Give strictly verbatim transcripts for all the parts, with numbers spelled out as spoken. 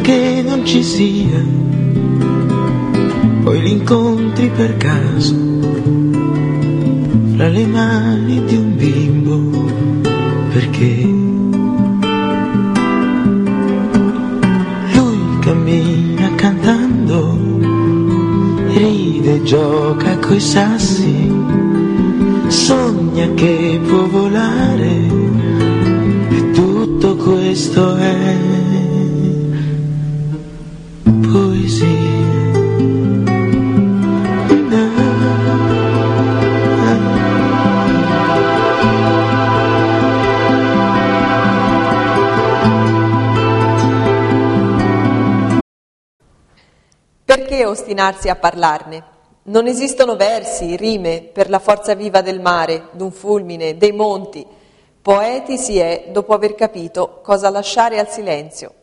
che non ci sia, poi li incontri per caso fra le mani di un bimbo, perché lui cammina cantando, ride e gioca coi sassi, sogna che può volare, e tutto questo è poesia. Perché ostinarsi a parlarne? Non esistono versi, rime per la forza viva del mare, d'un fulmine, dei monti. Poeti si è dopo aver capito cosa lasciare al silenzio.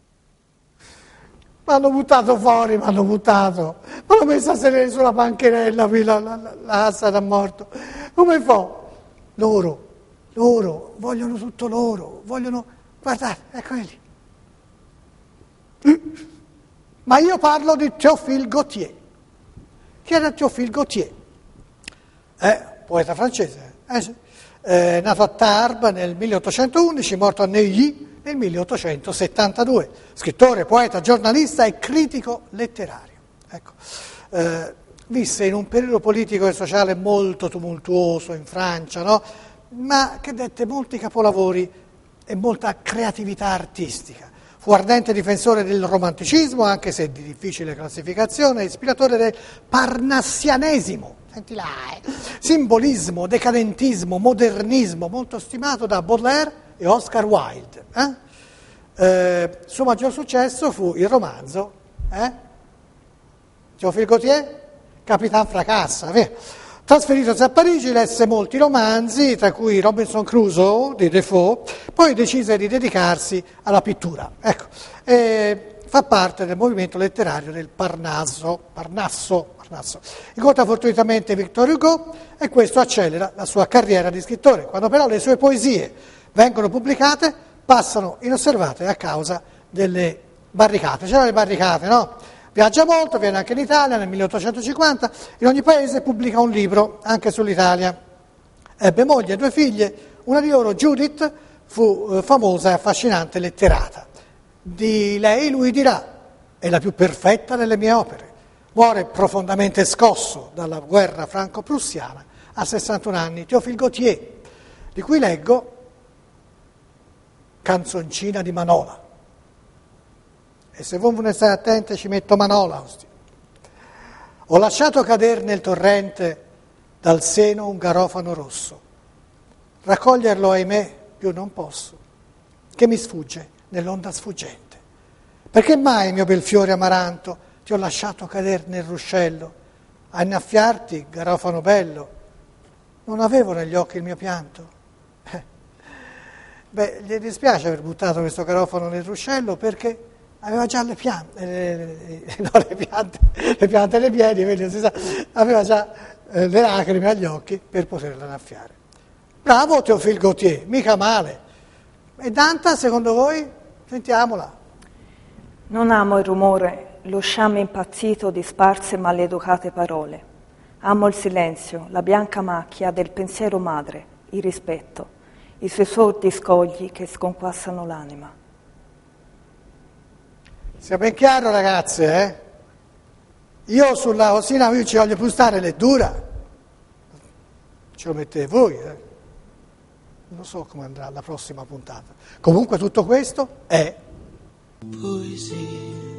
Mi hanno buttato fuori, mi hanno buttato. Mi hanno messo a sedere sulla bancherella, qui la, la, la, la assa da morto. Come fa? Loro, loro, vogliono tutto loro, vogliono... Guardate, eccoli lì. Ma io parlo di Théophile Gautier. Chi era Théophile Gautier? Eh, poeta francese, eh, sì. eh, nato a Tarbes nel milleottocentoundici, morto a Neuilly nel milleottocentosettantadue. Scrittore, poeta, giornalista e critico letterario. Ecco. Eh, visse in un periodo politico e sociale molto tumultuoso in Francia, no? Ma che dette molti capolavori e molta creatività artistica. Fu ardente difensore del romanticismo, anche se di difficile classificazione, ispiratore del parnassianesimo, senti là, eh? Simbolismo, decadentismo, modernismo, molto stimato da Baudelaire e Oscar Wilde. Eh? Eh, suo maggior successo fu il romanzo, eh? Théophile Gautier, Capitan Fracassa. Vero? Trasferitosi a Parigi lesse molti romanzi, tra cui Robinson Crusoe di Defoe, poi decise di dedicarsi alla pittura. Ecco, e fa parte del movimento letterario del Parnasso, Parnasso, Parnasso. Incontra fortuitamente Victor Hugo e questo accelera la sua carriera di scrittore. Quando però le sue poesie vengono pubblicate, passano inosservate a causa delle barricate. C'erano le barricate, no? Viaggia molto, viene anche in Italia nel milleottocentocinquanta, in ogni paese pubblica un libro, anche sull'Italia. Ebbe moglie e due figlie, una di loro, Judith, fu eh, famosa e affascinante letterata. Di lei lui dirà, è la più perfetta delle mie opere. Muore profondamente scosso dalla guerra franco-prussiana a sessantuno anni, Théophile Gautier, di cui leggo Canzoncina di Manola. E se voi ne state attenti ci metto Manola. Ho lasciato cadere nel torrente dal seno un garofano rosso. Raccoglierlo, ahimè, più non posso, che mi sfugge nell'onda sfuggente. Perché mai, mio bel fiore amaranto, ti ho lasciato cadere nel ruscello? A innaffiarti, garofano bello, non avevo negli occhi il mio pianto? Eh. Beh, gli dispiace aver buttato questo garofano nel ruscello perché... aveva già le piante, eh, no, le piante, le piante nei piedi, quindi non si sa, aveva già eh, le lacrime agli occhi per poterla annaffiare. Bravo Théophile Gautier, mica male. E Danta, secondo voi? Sentiamola. Non amo il rumore, lo sciame impazzito di sparse e maleducate parole. Amo il silenzio, la bianca macchia del pensiero madre, il rispetto, i suoi sordi scogli che sconquassano l'anima. Sia ben chiaro, ragazze, eh? Io sulla Osina io ci voglio pustare, l'è dura. Ce lo mettete voi, eh? Non so come andrà la prossima puntata. Comunque tutto questo è poesia.